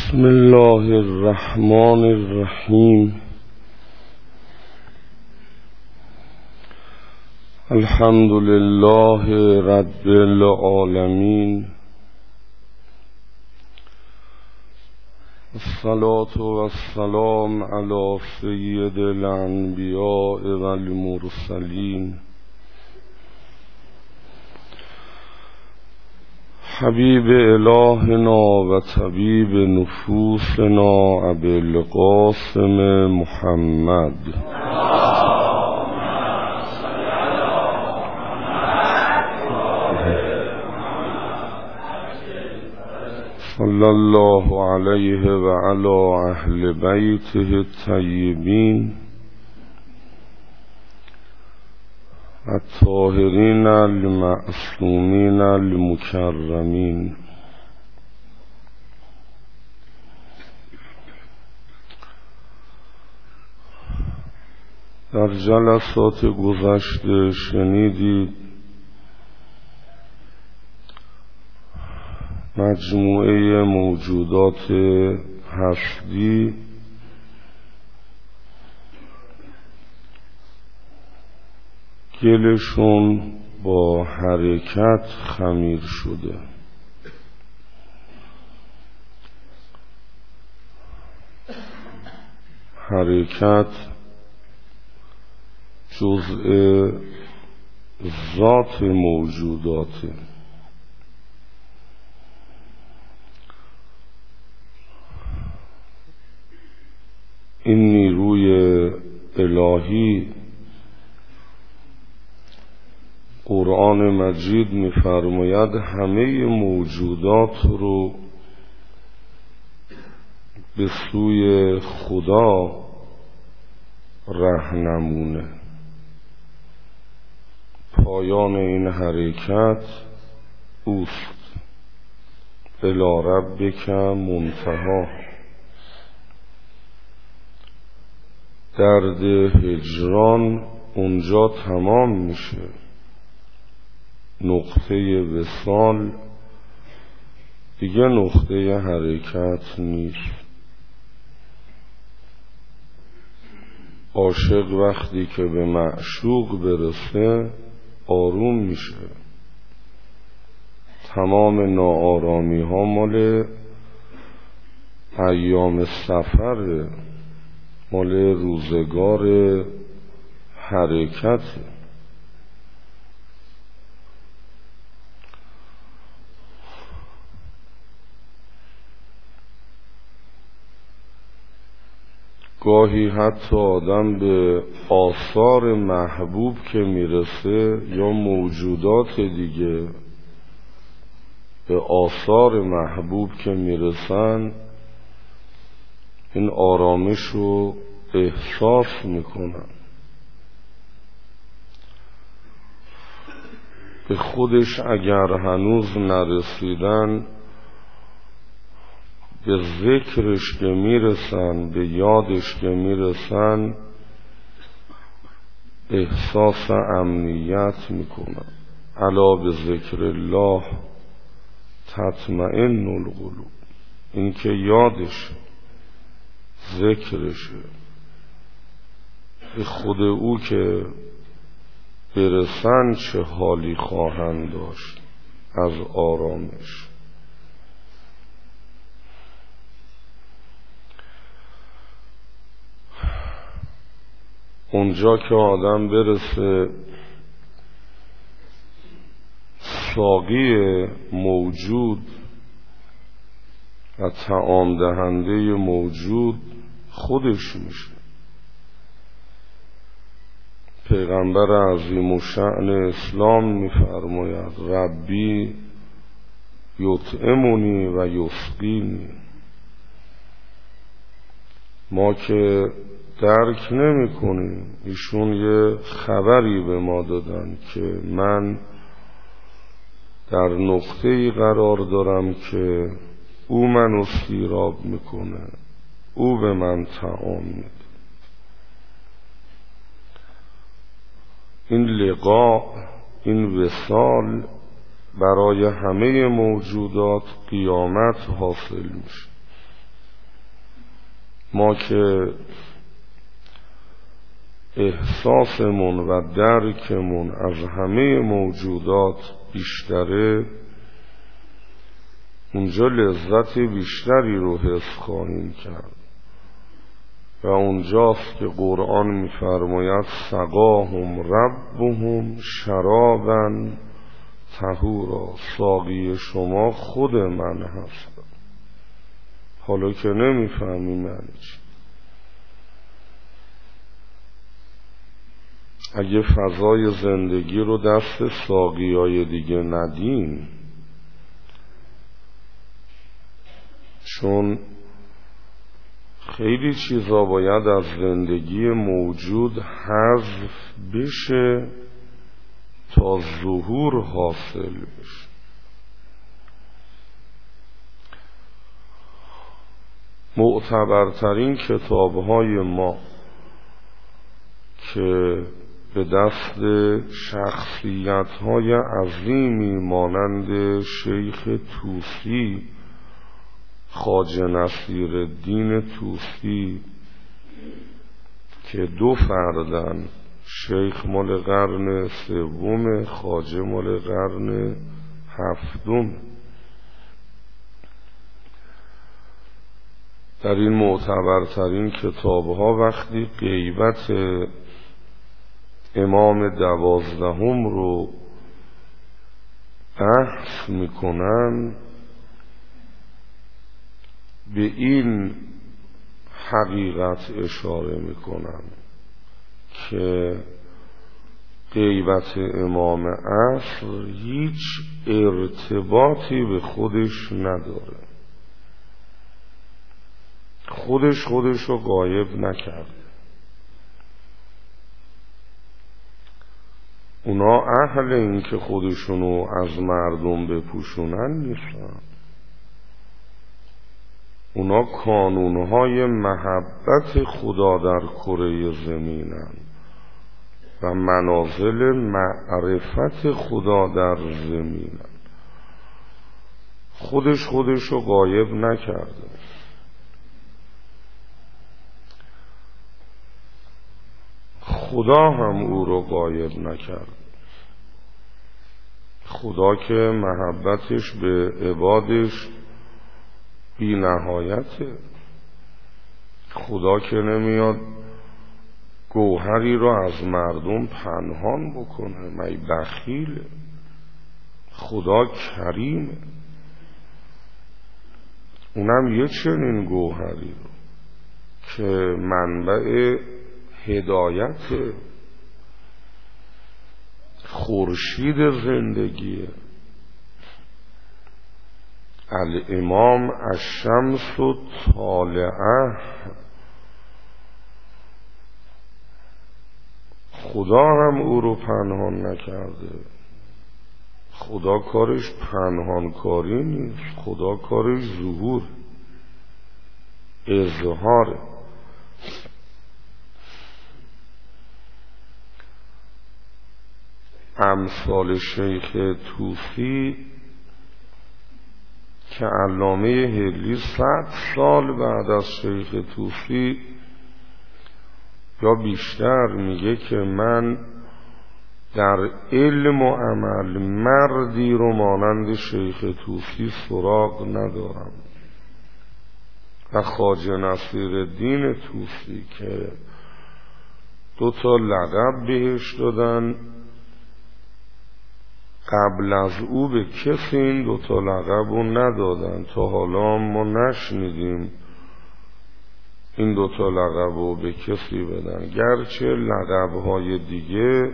بسم الله الرحمن الرحیم. الحمد لله رب العالمین، الصلاة والسلام علی سید الانبیاء والمرسلین، حبیب الهنا و طبیب نفوسنا ابی القاسم محمد صلی الله علیه و علی اهل بیته الطیبین الطاهرین المعصومین المکرمین. در جلسات گذشته شنیدید مجموعه موجودات هستی گلشون با حرکت خمیر شده. حرکت جزء ذات موجوداته. این نیروی الهی قرآن مجید می‌فرماید همه موجودات رو به سوی خدا راهنمونه. پایان این حرکت اوست. الی ربک منتهی. درد هجران اونجا تمام میشه. نقطه وصال دیگه نقطه حرکت نیست. عاشق وقتی که به معشوق برسه آروم میشه. تمام ناآرامی ها مال ایام سفره، مال روزگار حرکت. گاهی حتی آدم به آثار محبوب که میرسه یا موجودات دیگه به آثار محبوب که میرسن این آرامش رو احساس میکنن. به خودش اگر هنوز نرسیدن به ذکرش که میرسن، به یادش که میرسن احساس امنیت میکنن. الا به ذکر الله تطمئن القلوب. این که یادش ذکرشه، به خود او که برسن چه حالی خواهند داشت از آرامش. اونجا که آدم برسه ساقی موجود و طعام دهنده موجود خودش میشه. پیغمبر عظیم الشأن اسلام میفرماید ربی یطعمنی و یسقینی. ما که درک نمی کنیم، ایشون یه خبری به ما دادن که من در نقطه‌ای قرار دارم که او منو سیراب میکنه، او به من طعام میده. این لقاء، این وصال برای همه موجودات قیامت حاصل میشه. ما که احساسمون و درکمون از همه موجودات بیشتره، اونجا لذت بیشتری رو حس خواهیم کرد و اونجاست که قرآن می‌فرماید سقاهم ربهم شرابا طهورا، ساقی شما خود من هستم. حالا که نمی‌فهمی معنی چی. اگه فضای زندگی رو دست ساقیای دیگه ندیم، چون خیلی چیزا باید از زندگی موجود حذف بشه تا ظهور حاصل بشه. معتبرترین کتاب‌های ما که به دست شخصیت‌های عظیمی مانند شیخ طوسی، خواجه نصیرالدین طوسی که دو فردن، شیخ مال قرن سوم، خواجه مال قرن هفتم، در این معتبرترین کتاب‌ها وقتی غیبت امام 12 رو بحث میکنن، به این حقیقت اشاره میکنن که غیبت امام عصر هیچ ارتباطی به خودش نداره، خودش رو غایب نکرده. اونا اهل این که خودشونو از مردم بپوشونن نیستن، اونا کانونهای محبت خدا در کره زمینن و منازل معرفت خدا در زمینن. خودش رو غایب نکرده. خدا هم او رو غایب نکرد. خدا که محبتش به عبادش بی نهایته. خدا که نمیاد گوهری رو از مردم پنهان بکنه، می بخیله. خدا کریمه. اونم یه چنین گوهری رو که منبع هدایت، خورشید زندگیه. الامام الشمس طالعه. خدا هم او رو پنهان نکرده. خدا کارش پنهان کاری نیست، خدا کارش ظهور، اظهاره. امثال شیخ طوسی که علامه حلی 100 سال بعد از شیخ طوسی یا بیشتر میگه که من در علم و عمل مردی رو مانند شیخ طوسی سراغ ندارم. و خواجه نصیرالدین طوسی که 2 لقب بهش دادن، قبل از او به کسی این 2 لقب رو ندادن. تا حالا ما نشنیدیم این 2 لقب رو به کسی بدن، گرچه لقب‌های دیگه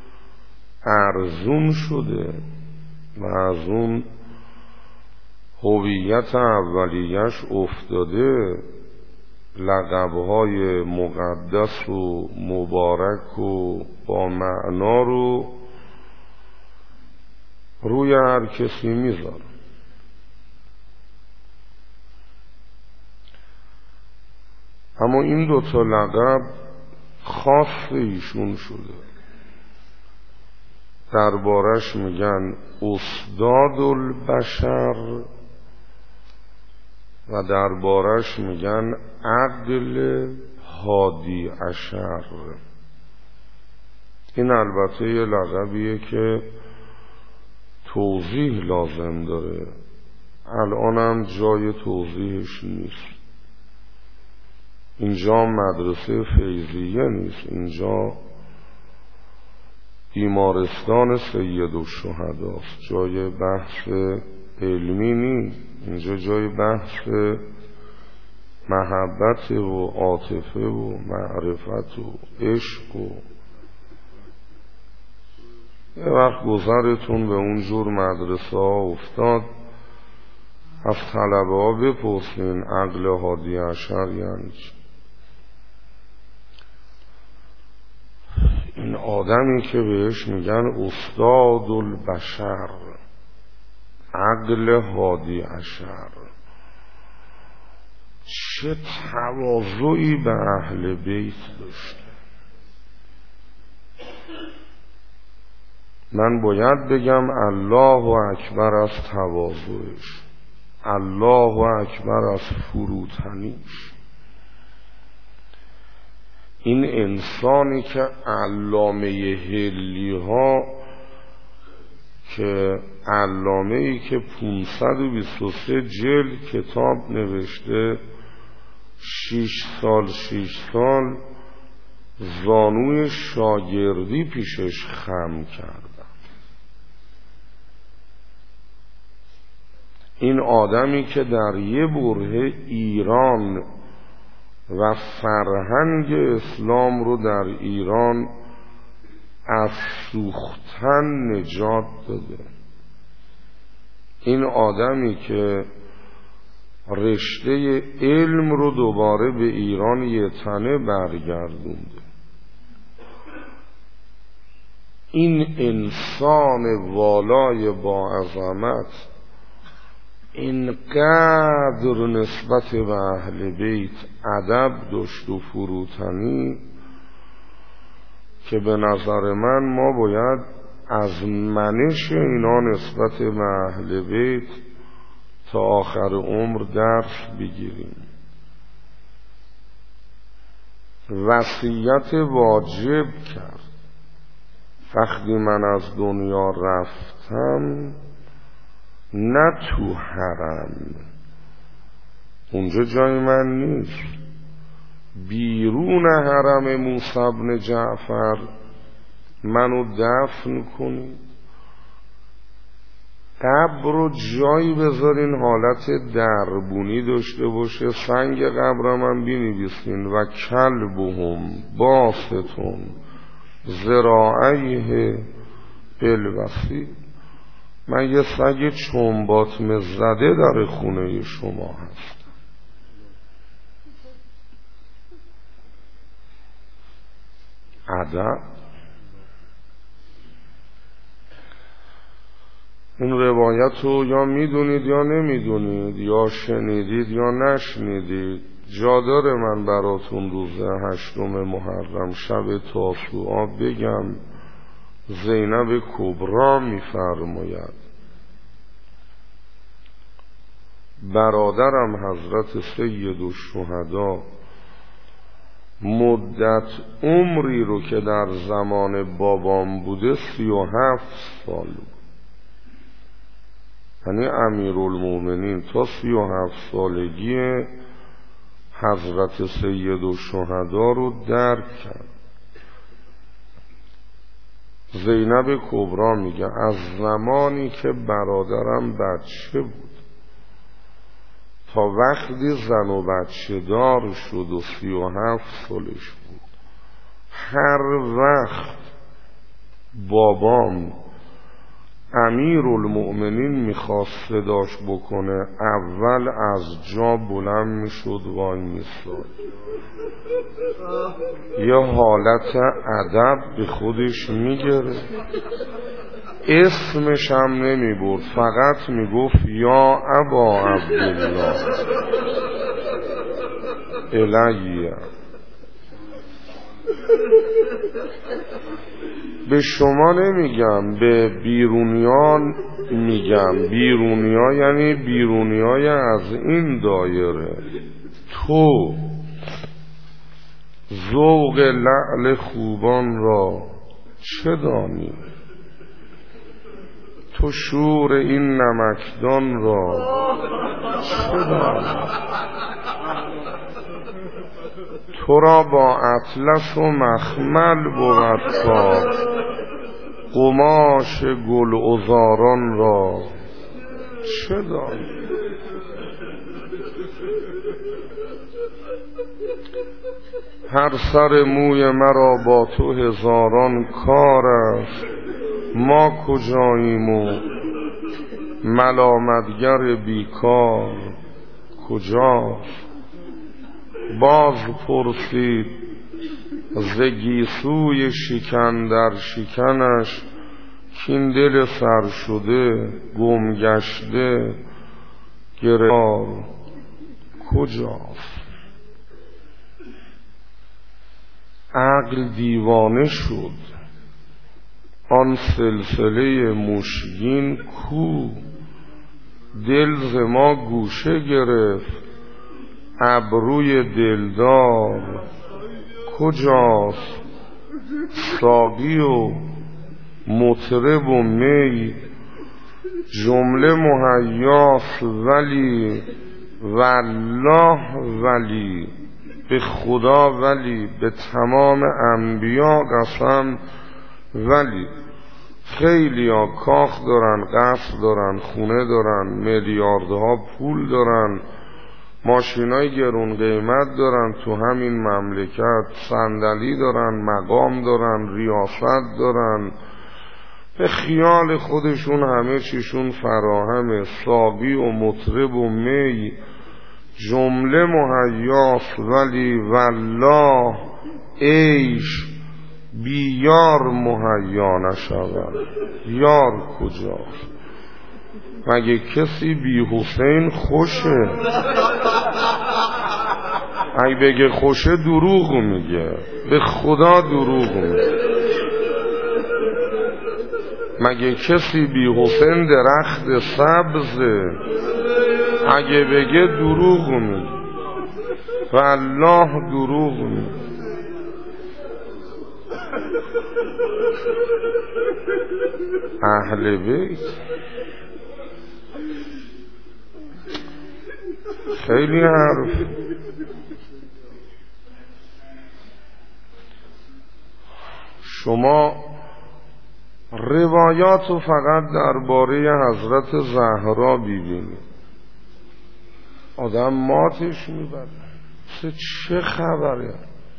ارزون شده و از اون هویت اولیش افتاده. لقب‌های مقدس و مبارک و با معنا رو روی هر کسی میذاره. اما این 2 لقب خاص ایشون شده. دربارش میگن استاد البشر و دربارش میگن عقل هادی عشر. این البته یه لقبیه که توضیح لازم داره، الانم جای توضیحش نیست. اینجا مدرسه فیضیه نیست، اینجا بیمارستان سیدالشهداست، جای بحث علمی نیست، اینجا جای بحث محبت و عاطفه و معرفت و عشق. و یه وقت گذرتون به اون جور مدرسه ها افتاد، از طلبه ها بپرسین عقل هادی عشر یعنی چی. این آدمی که بهش میگن استاد البشر، عقل هادی عشر، چه تواضعی به اهل بیت داشته. من باید بگم الله اکبر از تواضعش، الله اکبر از فروتنیش. این انسانی که علامه حلی ها، که علامه‌ای که 523 جلد کتاب نوشته، 6 سال زانوی شاگردی پیشش خم کردن. این آدمی که در یه بره ایران و فرهنگ اسلام رو در ایران از سوختن نجات داده، این آدمی که رشته علم رو دوباره به ایران یه تنه برگردونده، این انسان والای با عظمت اینقدر نسبت به اهل بیت ادب داشت و فروتنی که به نظر من ما باید از منش اینا نسبت به اهل بیت تا آخر عمر درس بگیریم. وصیت واجب کرد، وقتی من از دنیا رفتم نه تو حرم، اونجا جای من نیست، بیرون حرم موسی بن جعفر منو دفن کنید، قبر رو جایی بذارین حالت دربونی داشته باشه، سنگ قبرم هم بنویسین و کلبهم باستون ذراعیه بالوصید. من یه سگ چنباتمه زده در خونه شما هست. ادب. این روایت رو یا میدونید یا نمیدونید، یا شنیدید یا نشنیدید. جا داره من براتون روز 8 محرم شب تاسوعا بگم. زینب کبرا میفرماید برادرم حضرت سیدالشهدا مدت عمری رو که در زمان بابام بوده 37 سال بود، یعنی امیرالمومنین تا 37 سالگی حضرت سیدالشهدا رو درک کرد. زینب کبرا میگه از زمانی که برادرم بچه بود تا وقتی زن و بچه دار شد و 37 سالش بود، هر وقت بابام امیرالمؤمنین میخواست صداش بکنه اول از جا بلند میشد وای میستاد. یه حالت ادب به خودش میگره، اسمش هم نمیبرد، فقط میگفت یا ابا عبدالله الیه. به شما نمیگم، به بیرونیان میگم. بیرونیا یعنی بیرونیای از این دایره. تو ذوق لعل خوبان را چه دانی؟ تو شور این نمکدان را چه دانی؟ تو را با اطلس و مخمل بود کار، قماش گل عذاران را چه دانی؟ هر سر موی مرا با تو هزاران کار است، ما کجاییم و ملامتگر بیکار کجاست؟ باز پرسید ز گیسوی شکن در شکنش، کین دل سر شده گم گشته گرفتار کجاست؟ عقل دیوانه شد، آن سلسله مشکین کو؟ دل ز ما گوشه گرفت، ابروی دلدار کجاست؟ ساقی و مطرب و می جمله مهیاست، ولی والله ولی به خدا ولی به تمام انبیا قسم ولی. خیلی ها کاخ دارن، قصر دارن، خونه دارن، میلیاردها پول دارن، ماشینای گرون قیمت دارن، تو همین مملکت صندلی دارن، مقام دارن، ریاست دارن، به خیال خودشون همه چیشون فراهمه. ساقی و مطرب و می جمله مهیاست، ولی والله عیش بی یار مهیا نشود. یار کجاست؟ مگه کسی بی حسین خوشه؟ اگه بگه خوشه دروغ میگه، به خدا دروغ میگه. مگه کسی بی حسین درخت سبزه؟ اگه بگه دروغ میگه، والله دروغ میگه. اهل بیت خیلی حرف. شما روایات رو فقط درباره حضرت زهرا ببینید، آدم ماتش میبره. چه خبره؟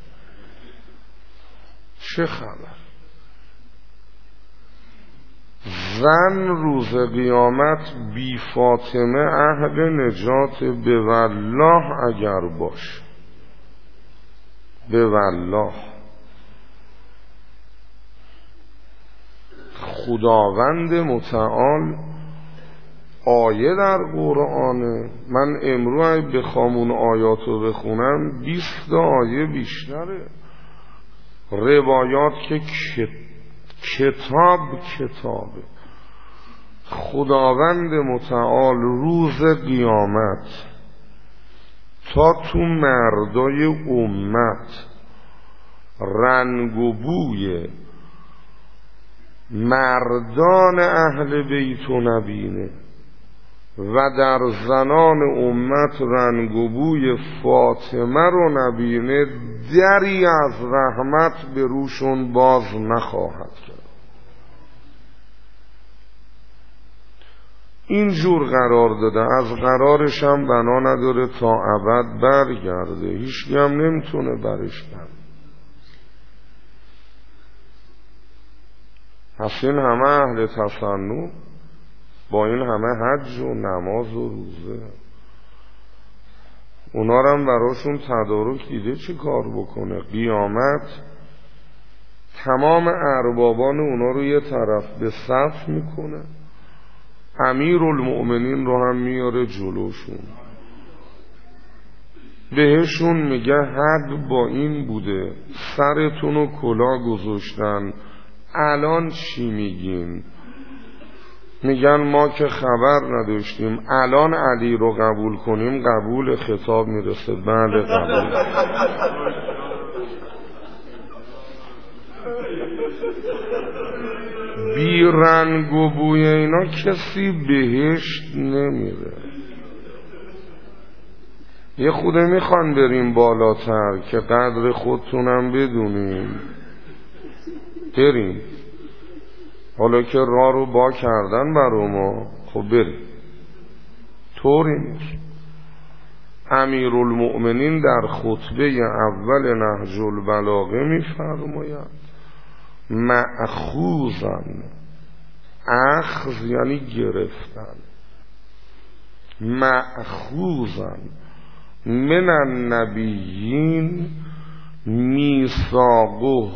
چه خبر؟ زن روز قیامت بی فاطمه اهل نجات به والله اگر باشه، به والله. خداوند متعال آیه در قرآنه. من امروز بخوام اون آیاتو بخونم 20 آیه بیشتره. روایات که کتابه. خداوند متعال روز قیامت تا تو مردای امت رنگ و بوی مردان اهل بیت و نبینه و در زنان امت رنگ و بوی فاطمه رو نبینه، دری از رحمت به روشون باز نخواهد کرد. اینجور قرار داده، از قرارش هم بنا نداره تا ابد برگرده، هیچ هم نمیتونه برش برد. پس این همه اهل تصنع با این همه حج و نماز و روزه، اونا رو هم براشون تدارک دیده چی کار بکنه. قیامت تمام اربابان اونا رو یه طرف به صف میکنه، امیرالمؤمنین رو هم میاره جلوشون. بهشون میگه حق با این بوده، سرتون رو کلاه گذاشتن، الان چی میگین؟ میگن ما که خبر نداشتیم، الان علی رو قبول کنیم قبول، خطاب میرسه بله قبول. بی رنگ و بوی اینا کسی بهشت نمیره. یه خوده میخوان بریم بالاتر که قدر خودتونم بدونیم، بریم. حالا که راه رو با کردن برا ما، خب بریم. طوری نیست. امیرالمؤمنین در خطبه اول نهج البلاغه میفرماید مأخوذن، اخذ یعنی گرفتن، مأخوذن من النبیین میثاقه،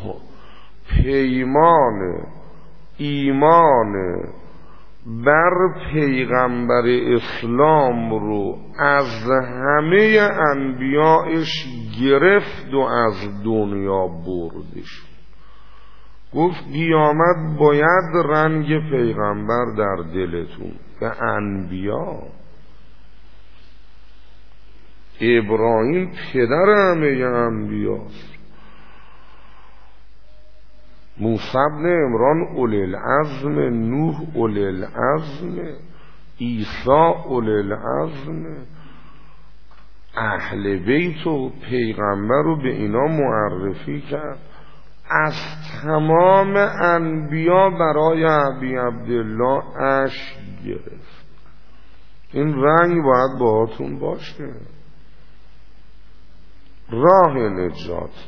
پیمان ایمان بر پیغمبر اسلام رو از همه انبیایش گرفت و از دنیا بردش. گفت قیامت باید رنگ پیغمبر در دلتون، به انبیا. ابراهیم پدر همه انبیاست، موسی بن عمران اولی العزم، نوح اولی العزم، عیسی اولی العزم. اهل بیت و پیغمبر رو به اینا معرفی کرد. از تمام انبیا برای ابی عبدالله اشک گرفت. این رنگ باید باهاتون باشه. راه نجات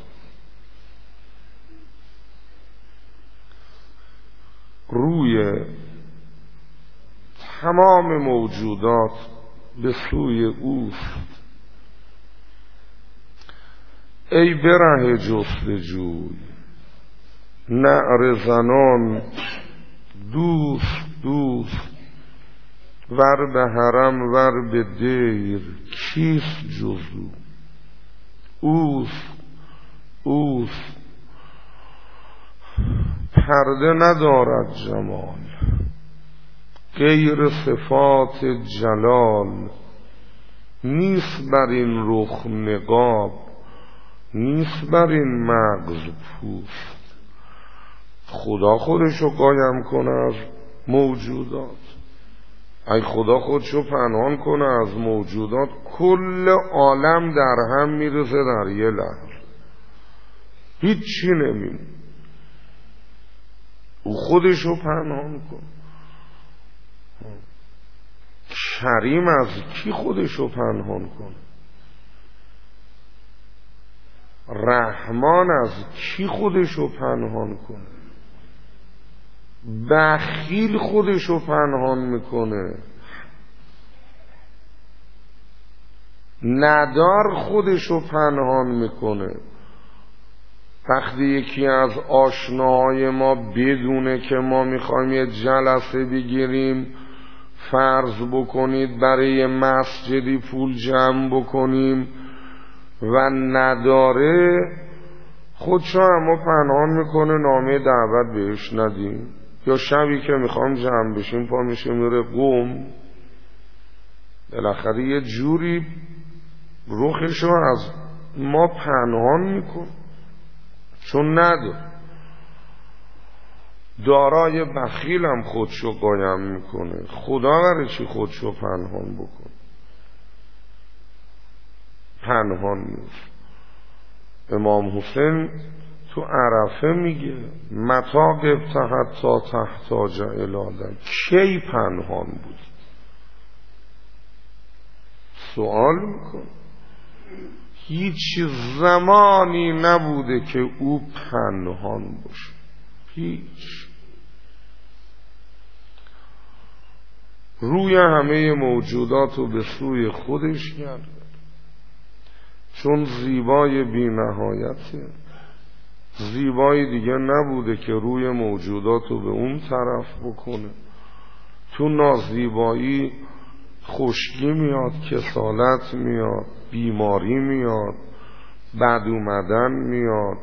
روی تمام موجودات به سوی اوست. ای بره جستجوی، نعره زنان دوست دوست، ور به حرم ور به دیر، کیست جزو؟ اوست اوست، پرده ندارد جمال، غیر صفات جلال. نیست بر این رخ نقاب، نیست بر این مغز پوست. خدا خودشو قایم کنه از موجودات. ای خدا خودشو پنهان کنه از موجودات، کل عالم در هم میرسه در یه لحظه، هیچی نمیم. او خودشو پنهان کن. کریم از کی خودشو پنهان کن؟ رحمان از کی خودشو پنهان کنه؟ بخیل خودشو پنهان میکنه، ندار خودشو پنهان میکنه. وقتی یکی از آشناهای ما بدونه که ما میخوایم یه جلسه بگیریم، فرض بکنید برای مسجدی پول جمع بکنیم و نداره، خودشو اما پنهان میکنه، نامه دعوت بهش ندیم. یا شبی که میخوام جمع بشیم پا میشه میره قم، بالاخره یه جوری رخشو از ما پنهان میکن، چون نداره. دارای بخیلم خودشو قایم میکنه، خدا برای چی خودشو پنهان بکن؟ پنهان نیست. امام حسین تو عرفه میگه متا قبت تا تحتاج الادم، کی پنهان بود؟ سوال میکن. هیچ زمانی نبوده که او پنهان باشه، هیچ. روی همه موجودات رو به سوی خودش گرده، چون زیبای بی نهایته. زیبایی دیگه نبوده که روی موجودات رو به اون طرف بکنه. تو نازیبایی خشکی میاد، کسالت میاد، بیماری میاد، بد اومدن میاد،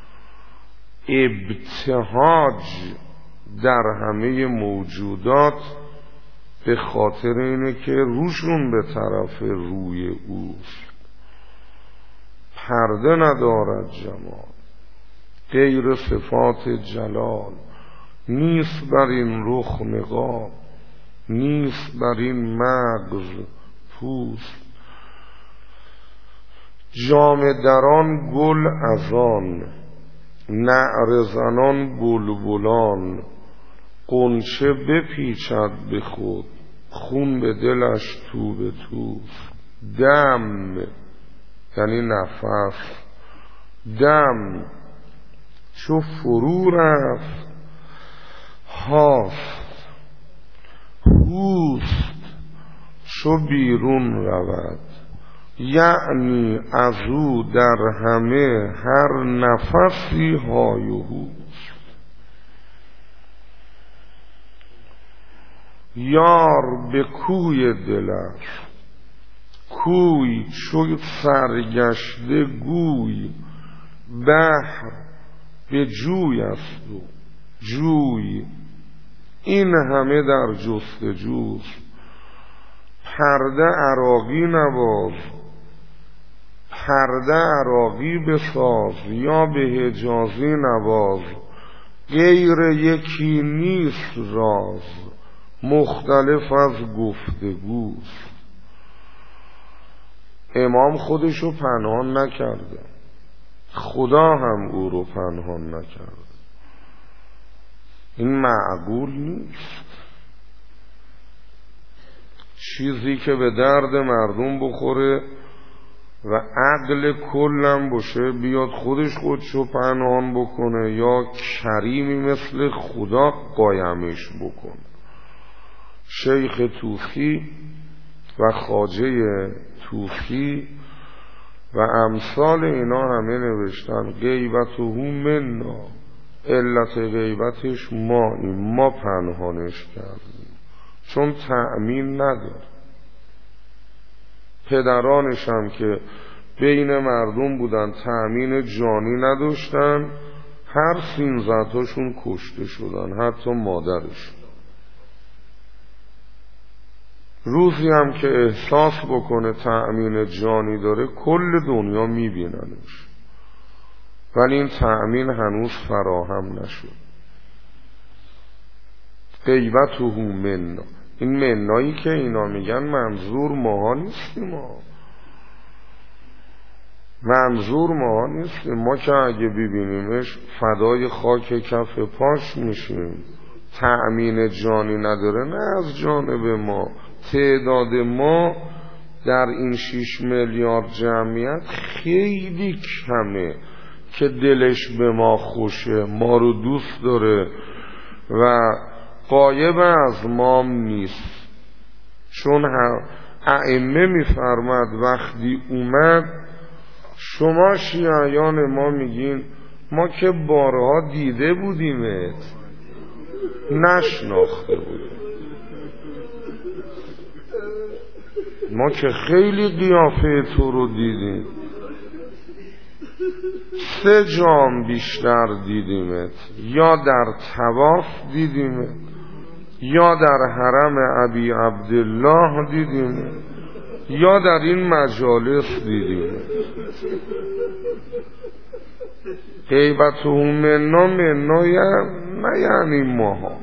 ابتهاج در همه موجودات به خاطر اینه که روشون به طرف روی اوست. پرده ندارد جمال غیر صفات جلال، نیست بر این رخ نقاب، نیست بر این مغز پوست. جامه دران گل از آن، نعره زنان بلبلان، غنچه بپیچد به خود، خون به دلش تو به توست. دم یعنی نفس، دم چو فرو رفت هاست، هوست چو بیرون رود، یعنی از او در همه هر نفسی های و هوست. یار به کوی دل است، کوی چو سرگشته گوی، بحر به جوی است و جوی این همه در جستجوست. پرده عراقی نواز، پرده عراقی بساز، یا به حجازی نواز، غیر یکی نیست راز، مختلف از گفتگوست. امام خودشو پنهان نکرده، خدا هم او رو پنهان نکرده. این معقول نیست. چیزی که به درد مردم بخوره و عقل کلم باشه بیاد خودشو پنهان بکنه، یا کریمی مثل خدا قایمش بکنه. شیخ توخی و خواجه توخی و امثال اینا همه نوشتن غیبته منا، علت غیبتش ما پنهانش کردیم چون تأمین نداره. پدرانش هم که بین مردم بودن تأمین جانی نداشتن، هر 13 تاشون کشته شدن، حتی مادرش. روزی هم که احساس بکنه تأمین جانی داره کل دنیا میبیننش، ولی این تأمین هنوز فراهم نشد. غیبته منا، این منایی که اینا میگن منظور ماها نیستیم، منظور ماها نیستیم. ما که اگه ببینیمش فدای خاک کف پاش میشیم. تأمین جانی نداره، نه از جانب ما. تعداد ما در این 6 میلیارد جمعیت خیلی کمه که دلش به ما خوشه، ما رو دوست داره و غایب از ما نیست. چون ائمه میفرماد وقتی اومد، شما شیعیان ما میگین ما که بارها دیده بودیمت، نشناخته بودیم. ما که خیلی قیافه تو رو دیدیم، 3 جام بیشتر دیدیمت، یا در طواف دیدیمت، یا در حرم ابی عبدالله دیدیمت، یا در این مجالس دیدیمت. غیبته منا نه یعنی ماها.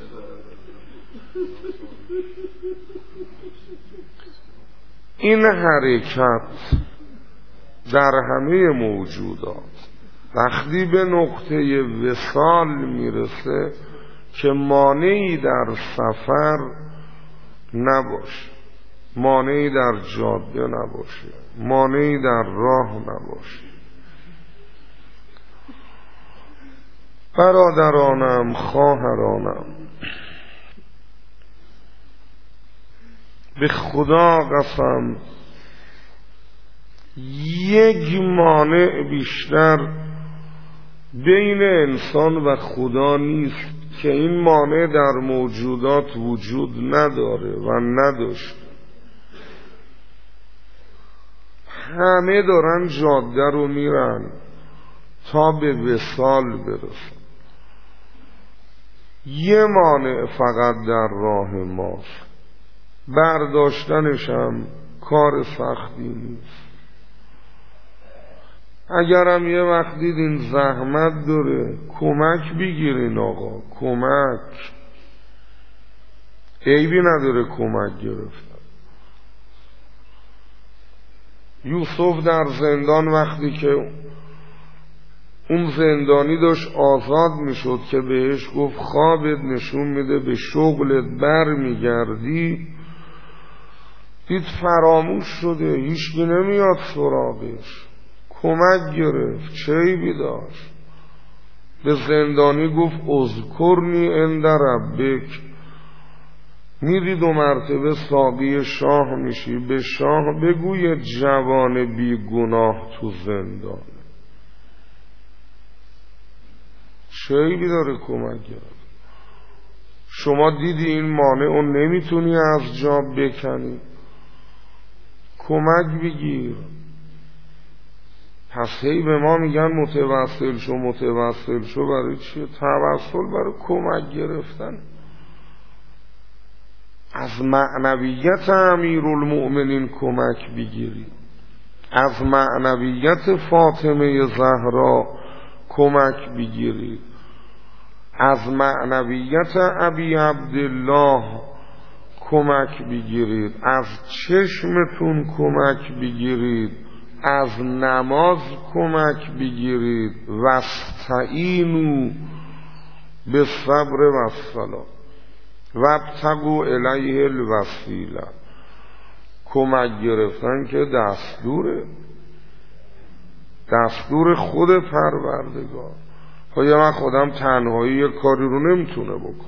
این حرکت در همه موجودات وقتی به نقطه وصال میرسه که مانعی در سفر نباشه، مانعی در جاده نباشه، مانعی در راه نباشه. برادرانم، خواهرانم، به خدا قسم یک مانع بیشتر بین انسان و خدا نیست که این مانع در موجودات وجود نداره و نداشت. همه دارن جاده رو میرن تا به وصال برسن. یه مانع فقط در راه ماست، برداشتنش هم کار سختی نیست. اگرم یه وقت دیدین زحمت داره، کمک بگیرین آقا، کمک، عیبی نداره کمک گرفتن. یوسف در زندان وقتی که اون زندانی داشت آزاد میشد که بهش گفت خوابت نشون میده به شغلت بر میگردی، دید فراموش شده، هیچکی نمیاد سراغش، کمک گرفت، چه عیبی داشت. به زندانی گفت اذکرنی عند ربک، میری 2 مرتبه ساقی شاه میشی، به شاه بگو یه جوان بیگناه تو زندان. چه عیبی داره کمک گرفت؟ شما دیدی این مانع رو نمیتونی از جا بکنی، کمک بگیر. پس هی به ما میگن متوسل شو، متوسل شو. برای چیه؟ توسل برای کمک گرفتن. از معنویت امیرالمؤمنین کمک بگیری، از معنویت فاطمه زهرا کمک بگیرید، از معنویت ابی عبدالله کمک بگیرید، از چشمتون کمک بگیرید، از نماز کمک بگیرید. واستعینوا بالصبر والصلاة وابتغوا الیه الوسیله. کمک گرفتن که دستور خود پروردگار. خواهی من خودم تنهایی یک کاری رو نمیتونه بکن.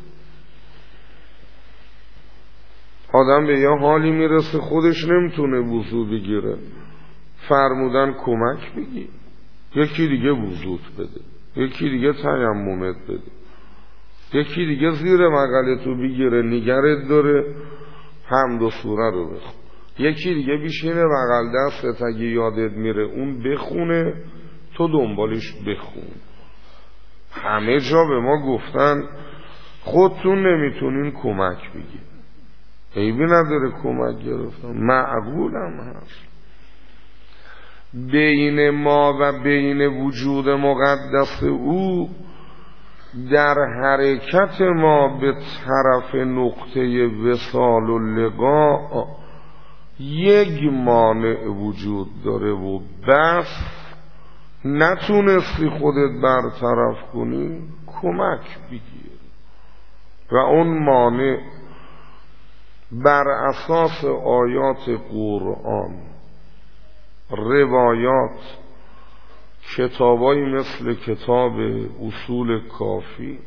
آدم به یه حالی میرسه خودش نمیتونه وضو بگیره، فرمودن کمک بگیر، یکی دیگه وضوت بده، یکی دیگه تیممت بده، یکی دیگه زیر بغلتو بگیره نگرت داره حمد و سوره رو بخون، یکی دیگه بیشینه بغل دستت اگه یادت میره اون بخونه، تو دنبالش بخون. همه جا به ما گفتن خودتون نمیتونین کمک بگیر، عیبی نداره کمک گرفتن، معقولم هست. بین ما و بین وجود مقدس او در حرکت ما به طرف نقطه وصال و لقاء یک مانع وجود داره و بس نتونستی خودت برطرف کنی کمک بگیر. و اون مانع بر اساس آیات قرآن، روایات، کتابایی مثل کتاب اصول کافی،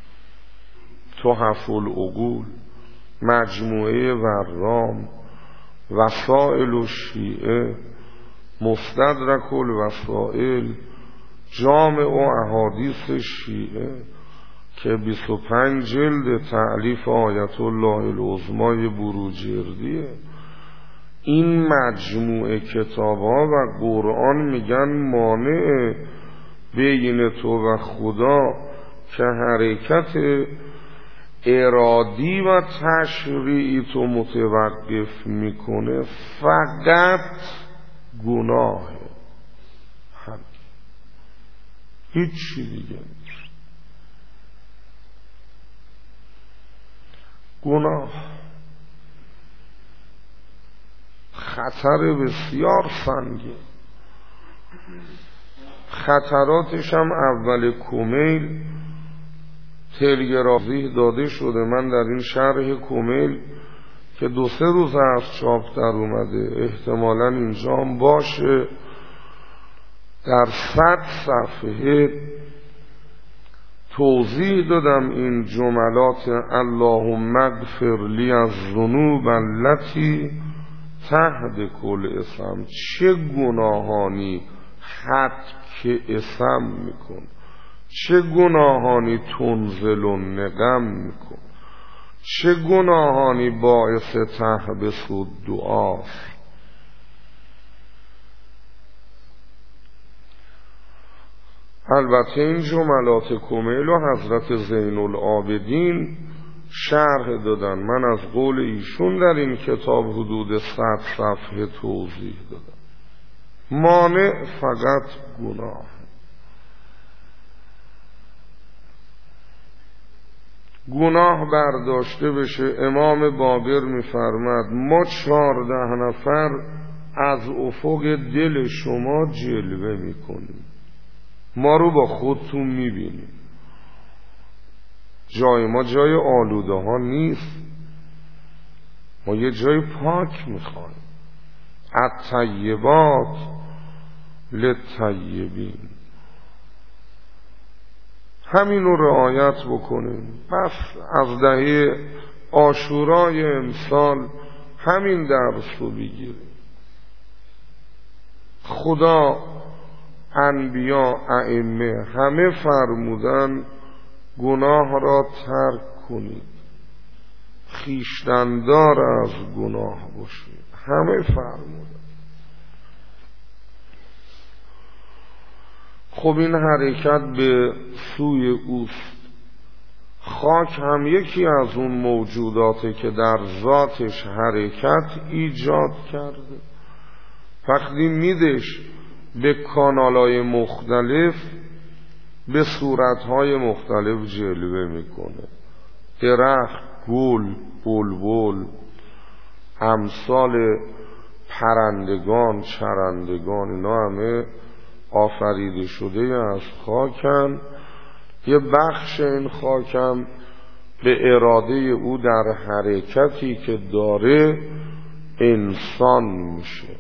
تحف العقول، مجموعه ورام، وسائل الشیعه، مستدرک الوسائل، جامع و احادیث شیعه که 25 جلد تألیف آیت الله العظمای بروجردیه. این مجموعه کتاب‌ها و قرآن میگن مانع بین تو و خدا که حرکت ارادی و تشریعی تو متوقف میکنه فقط گناهه، هیچ چی دیگه نیست. گناه خطر بسیار سنگین، خطراتش هم اول کمیل تلگرافی داده شده. من در این شرح کمیل که 2-3 روز از چاپ در اومده، احتمالاً اینجا هم باشه، در 100 صفحه توضیح دادم این جملات اللهم اغفر لی الذنوب التي تهد کل اسم. چه گناهانی حد که اسم میکن، چه گناهانی تنزل و نقم میکن، چه گناهانی باعث تحبس و دعاست. البته این جملات کمیل و حضرت زین العابدین شرح دادن، من از قول ایشون در این کتاب حدود 100 صفحه توضیح دادم. مانع فقط گناه. گناه برداشته بشه. امام باقر میفرماد ما 14 نفر از افق دل شما جلوه میکنیم، ما رو با خودتون میبینیم. جای ما جای آلوده ها نیست، ما یه جای پاک میخوایم. الطیبات للطیبین. همین رو رعایت بکنیم. بس از دهه عاشورای امسال همین درس رو بگیریم. خدا، انبیا، ائمه همه فرمودن گناه را ترک کنید، خویشتندار از گناه باشید. همه فرمودن. خب این حرکت به سوی اوست. خاک هم یکی از اون موجوداته که در ذاتش حرکت ایجاد کرده. وقتی میدش به کانالهای مختلف به صورتهای مختلف جلوه میکنه. درخت، گل، بلبل، امثال پرندگان، چرندگان، اینا همه آفریده شده از خاکن. یه بخش این خاکم به اراده او در حرکتی که داره انسان میشه.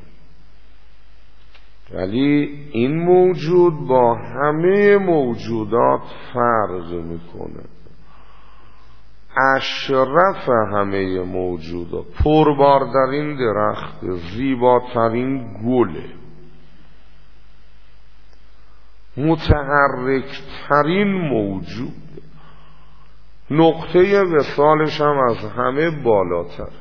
ولی این موجود با همه موجودات فرق میکنه. اشرف همه موجودات، پربارترین درخت، زیباترین گله، متحرکترین موجود، نقطه وصالش هم از همه بالاتر،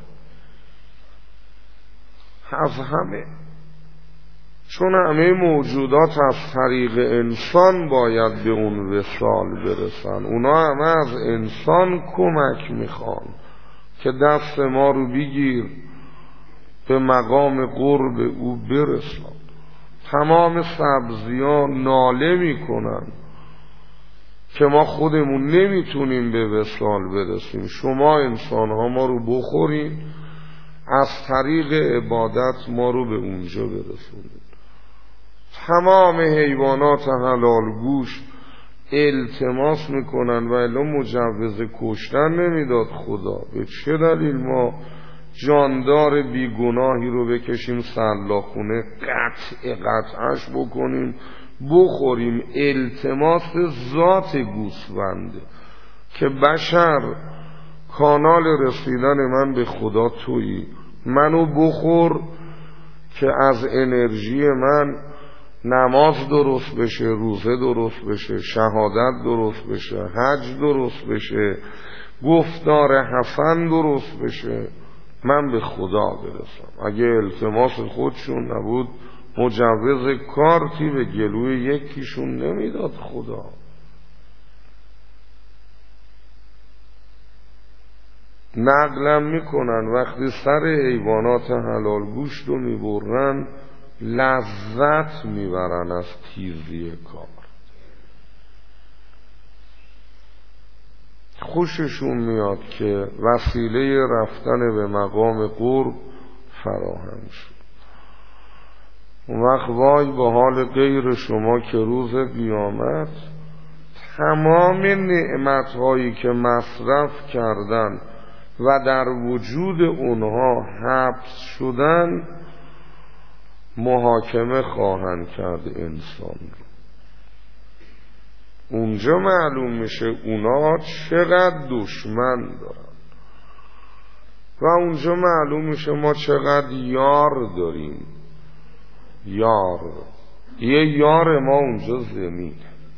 از همه. چون همه موجودات از طریق انسان باید به اون وصال برسن. اونا همه از انسان کمک میخوان که دست ما رو بگیر به مقام قرب او برسان. تمام سبزیان ناله میکنن که ما خودمون نمیتونیم به وصال برسیم، شما انسان ها ما رو بخورین، از طریق عبادت ما رو به اونجا برسونید. تمام حیوانات حلال گوش التماس میکنن و الا مجوز کشتن نمیداد خدا. به چه دلیل ما جاندار بیگناهی رو بکشیم سلاخونه قطعش بکنیم بخوریم؟ التماس ذات گوسفنده که بشر کانال رسیدن من به خدا تویی، منو بخور که از انرژی من نماز درست بشه، روزه درست بشه، شهادت درست بشه، حج درست بشه، گفتار حسن درست بشه، من به خدا برسم. اگه التماس خودشون نبود مجوز کارتی به گلوی یکیشون نمیداد خدا. نقلم میکنن وقتی سر حیوانات حلال گوشت رو میبرن لذت میبرن از تیزی کار، خوششون میاد که وسیله رفتن به مقام قرب فراهم شد. اون وقت وای به حال غیر شما که روز قیامت تمام نعمتهایی که مصرف کردن و در وجود اونها حبس شدن محاکمه خواهند کرد انسان رو. اونجا معلوم میشه اونا چقدر دشمن دارن و اونجا معلوم میشه ما چقدر یار داریم. یار، یه یار ما اونجا زمین.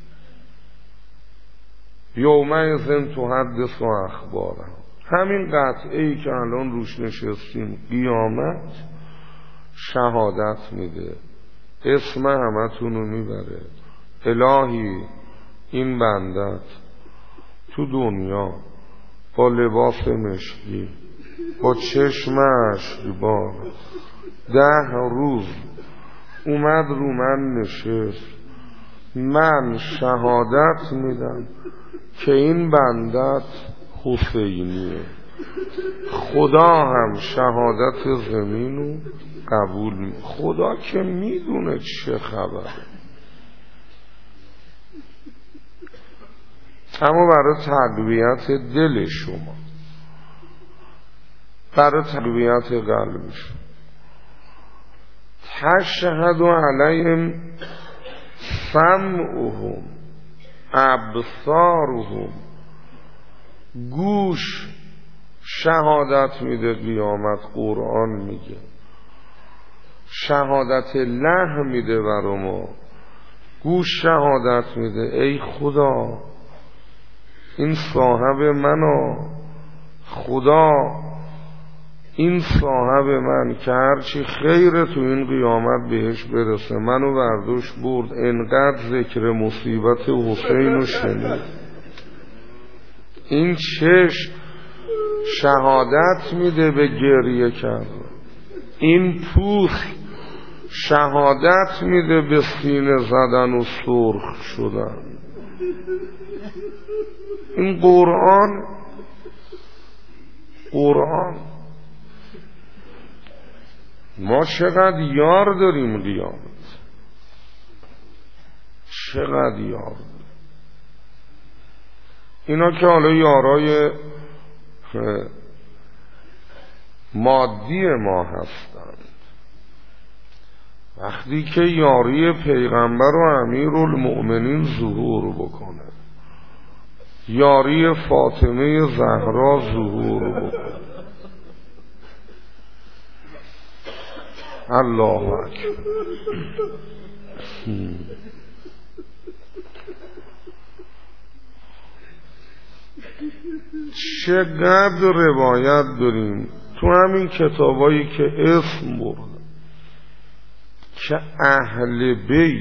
یومئذ تحدث اخبارها. همین قطعه ای که الان روش نشستیم قیامت شهادت میده، اسم همتون رو میبره، الهی این بندت تو دنیا با لباس مشکی، با چشم اشکبار 10 روز اومد رو من نشست، من شهادت میدم که این بندت حسینیه. خدا هم شهادت زمینو قبول می. خدا که میدونه چه خبره، اما برای تقویت دل شما، برای تقویت قلب شما، تشهد علیهم سمعهم ابصارهم، گوش شهادت میده قیامت، قرآن میگه شهادت له میده برا ما، گوش شهادت میده ای خدا این صاحب منو، خدا این صاحب من که هرچی خیر تو این قیامت بهش برسه منو برداشت برد، انقدر ذکر مصیبت حسین رو شنید. این چشم شهادت میده به گریه کردن، این پوست شهادت میده به سینه زدن و سرخ شدن. این قرآن ما چقدر یار داریم قیامت، چقدر یار داریم. اینا که حالا یارای مادی ما هستند، وقتی که یاری پیغمبر و امیرالمؤمنین ظهور بکنه، یاری فاطمه زهرا ظهور بکنه، الله اکبر. چقدر روایت داریم تو همین کتابایی که اسم برده که اهل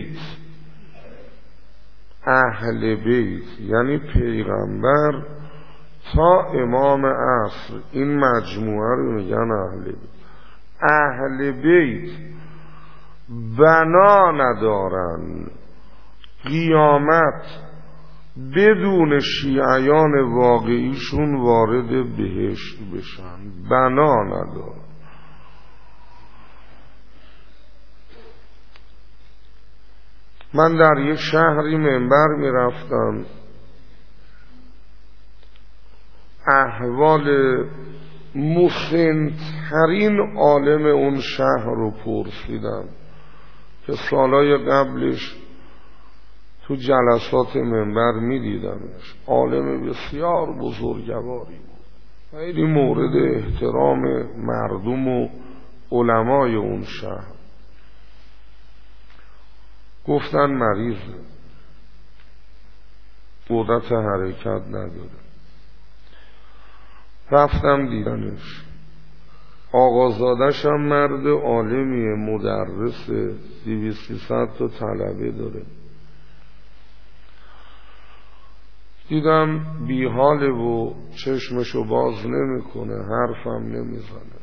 بیت یعنی پیغمبر تا امام عصر این مجموعه رو میگن اهل بیت. اهل بیت بنا ندارن قیامت بدون شیعیان واقعیشون وارد بهشت بشن، بنا ندارن. من در یک شهری منبر می رفتم، احوال مسن‌ترین عالم اون شهر رو پرسیدم که سالهای قبلش تو جلسات منبر می دیدمش. عالم بسیار بزرگواری بود، خیلی مورد احترام مردم و علمای اون شهر. گفتن مریضه، قدرت حرکت نداره. رفتم دیدنش. آقازادش هم مرد عالمیه، مدرس، 200-300 تا طلبه داره. دیدم بیحاله و چشمشو باز نمیکنه، حرفم نمیزنه.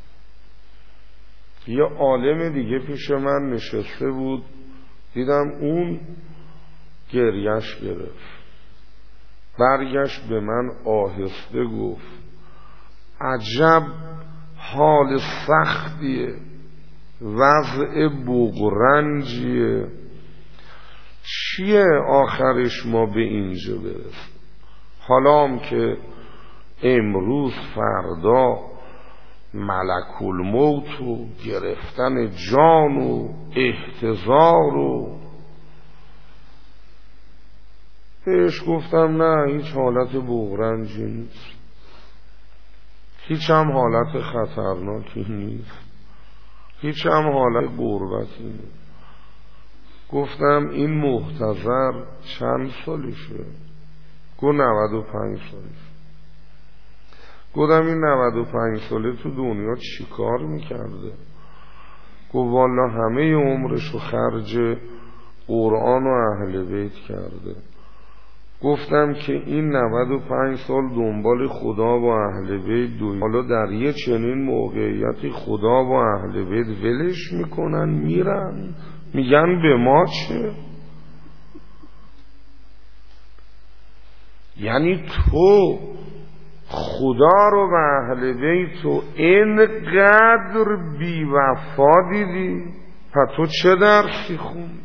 یه عالم دیگه پیش من نشسته بود، دیدم اون گریش گرفت، برگشت به من آهسته گفت عجب حال سختیه، وضع بغرنجیه، چیه آخرش ما به اینجا برسیم؟ حالا هم که امروز فردا ملک الموت و گرفتن جان و احتضار و بهش گفتم نه، هیچ حالت بغرنجی نیست، هیچ هم حالت خطرناکی نیست، هیچ هم حالت غربتی نیست. گفتم این محتضر چند سالشه؟ گفت 95 سالشه. گفتم این 95 ساله تو دنیا چی کار میکرده؟ گفت والا همه عمرشو خرج قرآن و اهل بیت کرده. گفتم که این 95 سال دنبال خدا و اهل بیت دوید، حالا در یه چنین موقعیتی خدا و اهل بیت ولش میکنن، میرن میگن به ما چه؟ یعنی تو خدا رو و اهل بیت تو اینقدر بی‌وفا دیدی، پس تو چه درسی خوندی؟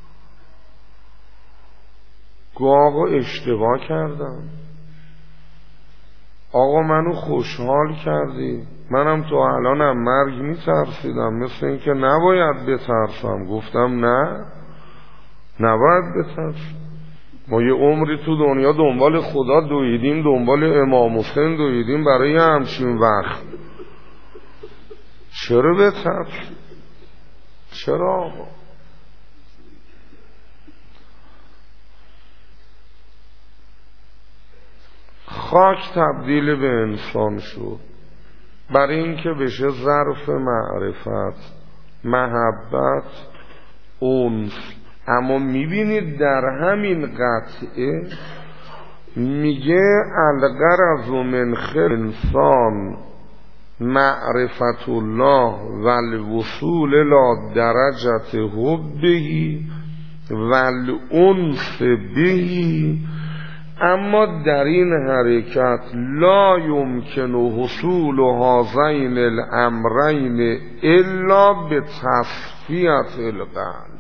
آقا اشتباه کردم، آقا منو خوشحال کردی، منم تو الانم مرگ میترسیدم، مثل این که نباید بترسم. گفتم نه، نباید بترسم. ما یه عمری تو دنیا دنبال خدا دویدیم، دنبال امام حسین دویدیم برای همچین وقت، چرا بترسیم؟ چرا آقا؟ خاک تبدیل به انسان شد برای اینکه بشه ظرف معرفت، محبت، انس. اما میبینید در همین قطعه میگه الغرض من خلق انسان معرفت الله و الوصول الى درجت حبه و الانس به. اما در این حرکت لا یمکن حصول هذین الامرین الا به تصفیت القلب.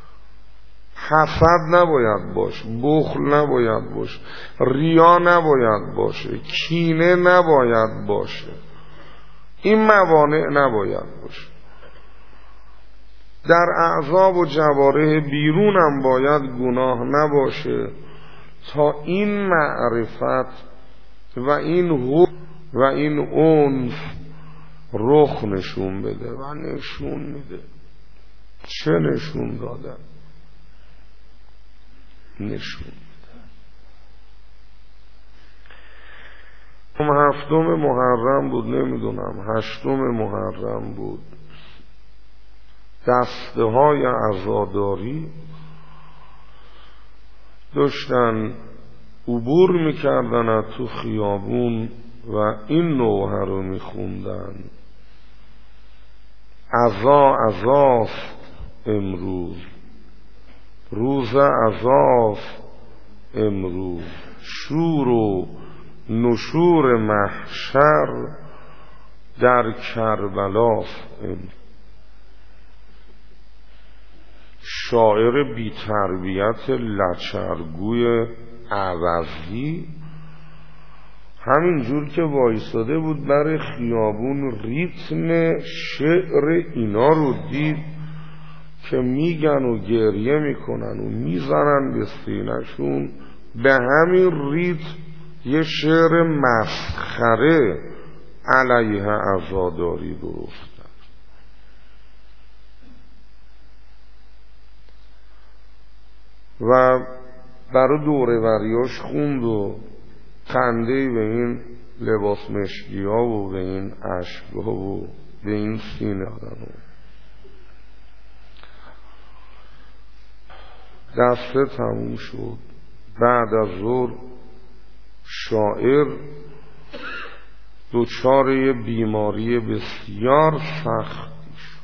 حسد نباید باشه، بخل نباید باشه، ریا نباید باشه، کینه نباید باشه، این موانع نباید باشه. در اعضا و جوارح بیرون هم باید گناه نباشه تا این معرفت و این حب و این انس رخ نشون بده. و نشون میده. چه نشون دادن؟ نشون میده. 7 محرم بود، نمیدونم 8 محرم بود، دسته های عزاداری داشتن عبور میکردن از تو خیابون و این نوحه رو میخوندن: عزاست امروز، روز عزاست امروز، شور و نشور محشر در کربلاست امروز. شاعر بی تربیت لچرگوی عوضی همینجور که وایساده بود برای خیابون ریتم شعر اینا رو دید که میگن و گریه میکنن و میزنن به سینه‌شون، به همین ریتم یه شعر مسخره علیه عزاداری درست. و برای دوره وریاش خوند و خندهی به این لباس مشکی ها و به این عشق ها و به این سینه دادن. دسته تموم شد. بعد از ظهر شاعر دچار بیماری بسیار سختی شد.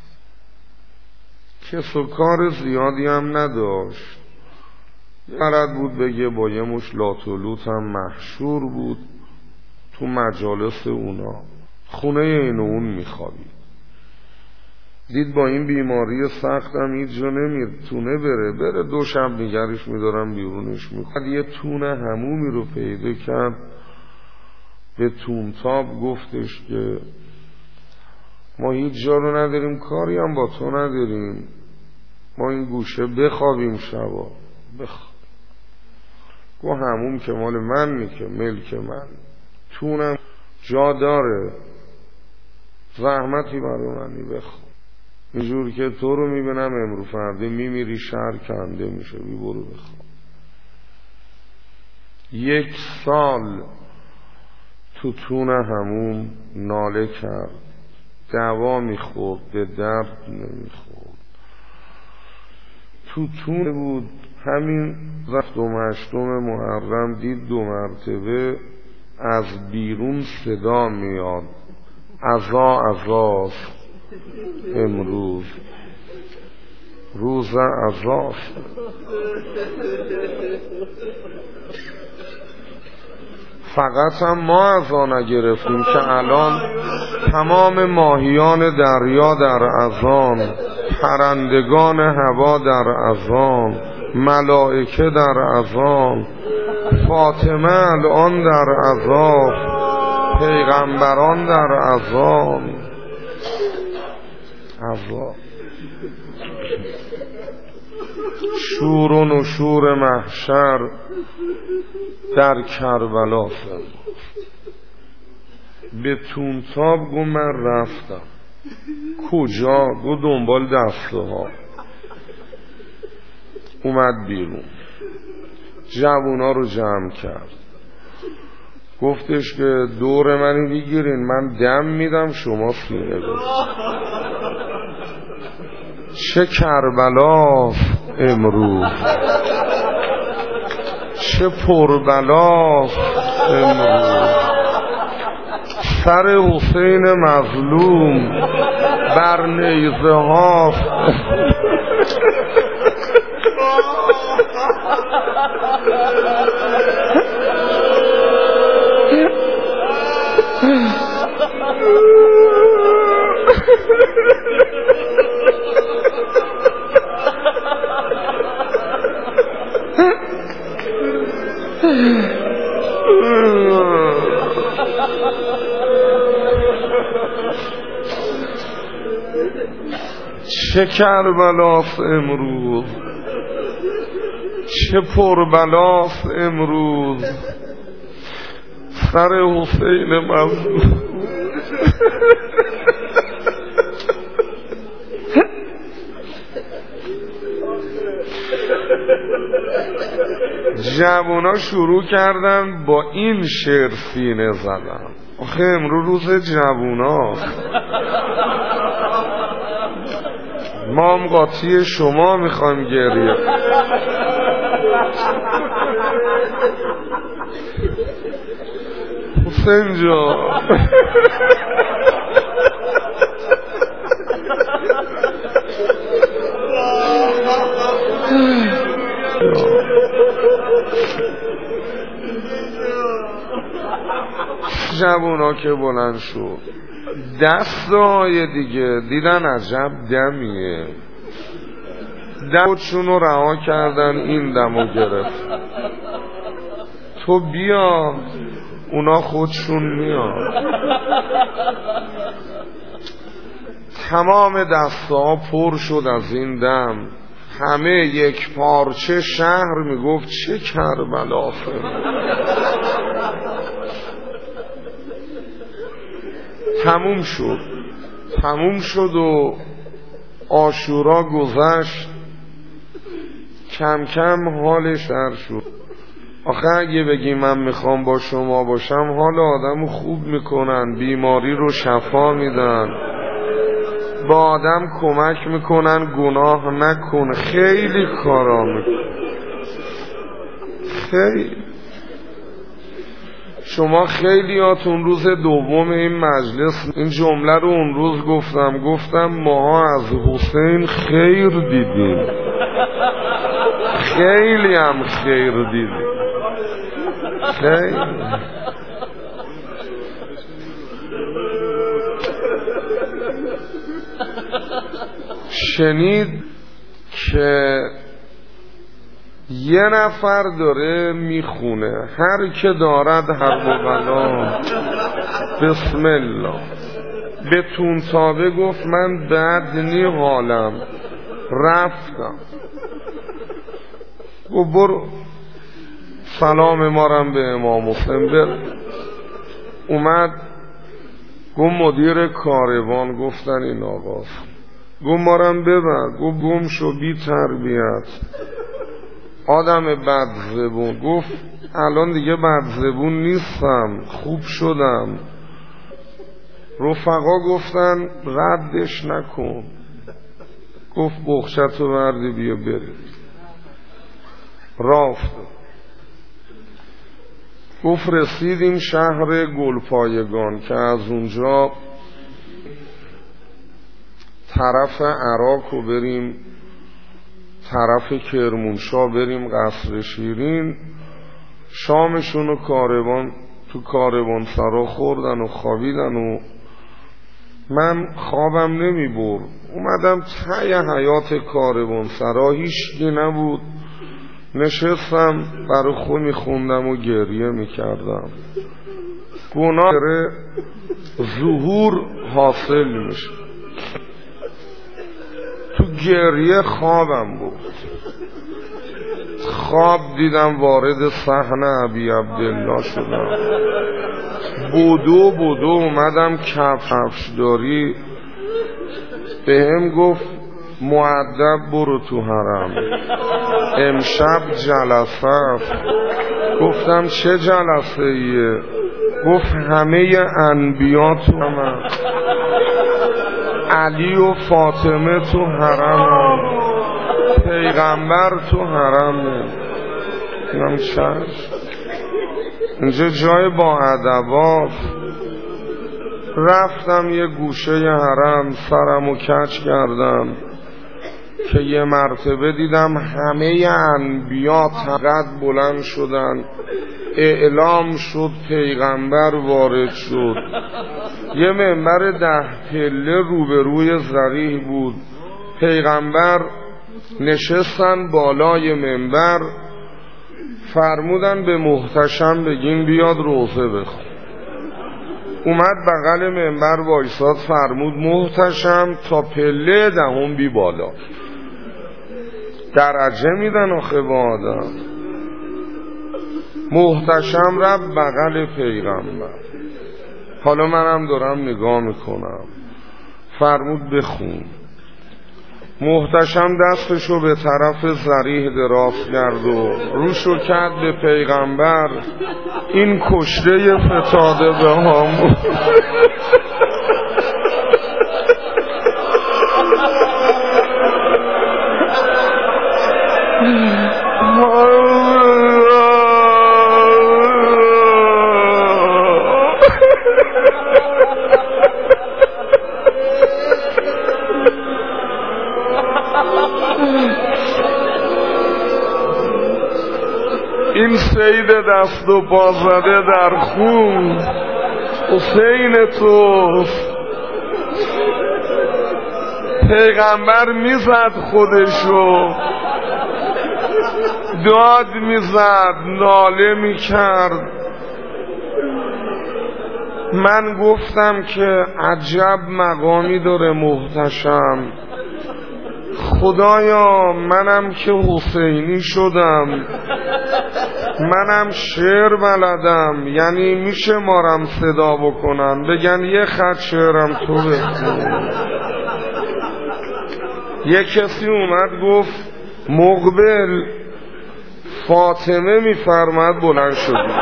کس و کار زیادی هم نداشت، بلد بود بگه، با یه مش لاتولوت هم محشور بود تو مجالس اونا، خونه این و اون میخوابید. دید با این بیماری سخت هم هیچ جا نمیتونه بره 2 شب نگرش میدارم بیرونش میخواد. یه تونه همومی رو پیدا کرد، به تونتاب گفتش که ما هیچ جا رو نداریم، کاری هم با تو نداریم، ما این گوشه بخوابیم شبا. گو هموم که مال من نیکه، ملک من، تونم جا داره، زحمتی برای منی بخواب. اینجور که تو رو میبینم امرو فرده میمیری، شهر کنده میشه، بی برو بخواب. 1 سال تو تون هموم ناله کرد، دوا میخورد، به درد نمیخورد. توتون بود. همین رفت 8 محرم دید 2 مرتبه از بیرون صدا میاد عزاست امروز روز عزاست. فقط هم ما عزا نگرفتیم که الان تمام ماهیان دریا در اذان، پرندگان هوا در اذان، ملائکه در اذان، فاطمه الان در اذان، پیغمبران در اذان. اذان شور و نشور محشر در کربلا. به تونتاب گو من رفتم. کجا؟ گو دنبال دسته ها. اومد بیرون، جوونا رو جمع کرد، گفتش که دور منی بگیرین، من دم میدم شما سینه بزن. چه کربلا امروز، چه پربلا امروز. سر حسین مظلوم بر نیزه ها. چه کربلاست امروز، چه پربلاست امروز. سر حسین مظلوم. جوونا شروع کردن با این شعر سینه زدن. آخه امروز روز جووناست. ما هم قاطی شما میخوایم گریه. حسین جان جوونا که بلند شد، دستای دیگه دیدن عجب دمیه، خودشون رو رها کردن، این دمو گرفت. تو بیا، اونا خودشون میان. تمام دستها پر شد از این دم. همه یک پارچه شهر میگفت چه کربلا. تموم شد و عاشورا گذشت. کم کم حالش در شد. آخه اگه بگی من میخوام با شما باشم، حال آدمو خوب میکنن، بیماری رو شفا میدن، با آدم کمک میکنن گناه نکن، خیلی کارا میکن. خیلی شما خیلیاتون روز دوم این مجلس این جمله رو اون روز گفتم ماها از حسین خیر دیدیم، خیلی هم خیر دیدیم، خیلی. شنید که یه نفر داره میخونه، هر که دارد حرب و بلا بسم الله. به تونتابه گفت من بد نی حالم، رفتم. گفت برو سلام مارم به امام حسین بر. اومد گفت مدیر کاروان، گفتن این آقاست. گفت مارم ببر. گفت گم شو بی تربیت، آدم بدزبون. گفت الان دیگه بدزبون نیستم، خوب شدم. رفقا گفتن ردش نکن. گفت بخشتو بردی بیا بریم. راه افتاد. گفت رسیدیم شهر گلپایگان که از اونجا طرف عراق رو بریم، طرف کرمانشاه بریم قصر شیرین. شامشون رو تو کاروان سرا خوردن و خوابیدن و من خوابم نمی برد. اومدم ته حیات کاروان سرا، هیچکی نبود. نشستم برای خود میخوندم و گریه میکردم. گناه ظهور حاصل میشه. تو گریه خوابم بود. خواب دیدم وارد صحنه ابی عبدالله شدم. بودو اومدم کفشداری. به هم گفت مؤدب برو تو حرم، امشب جلسه است. گفتم چه جلسه ایه؟ گفت همه انبیا تو حرم، علی و فاطمه تو حرم، پیغمبر تو حرم. گفتم چشم. اینجا جای با ادبات. رفتم یه گوشه حرم، سرمو کج کردم که یه مرتبه دیدم همه انبیا تقد بلند شدن. اعلام شد پیغمبر وارد شد. یه منبر 10 پله روبروی ضریح بود. پیغمبر نشستن بالای منبر، فرمودن به محتشم بگین بیاد روزه بخون. اومد بغل منبر وایساد، فرمود محتشم تا پله 10 بی بالا. درجه میدن آخه با آدم. محتشم رفت بغل پیغمبر. حالا منم دارم نگاه میکنم. فرمود بخون. محتشم دستشو به طرف ضریح دراز کرد و روشو کرد به پیغمبر. این کشته فتاده به هم. این سید دست و پا زده در خون حسین توست. پیغمبر میزد خودشو، داد میزد، ناله میکرد. من گفتم که عجب مقامی داره محتشم. خدایا منم که حسینی شدم، منم شعر بلدم، یعنی میشه مارم صدا بکنن بگن یه خط شعرم تو بخون. یه کسی اومد گفت مقبل فاطمه میفرماد بلند شدی.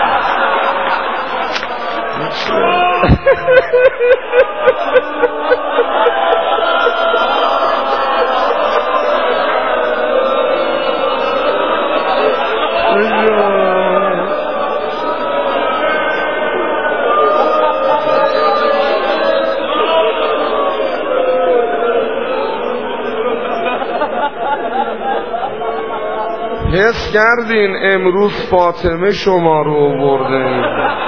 حس کردین امروز فاطمه شما رو آورده؟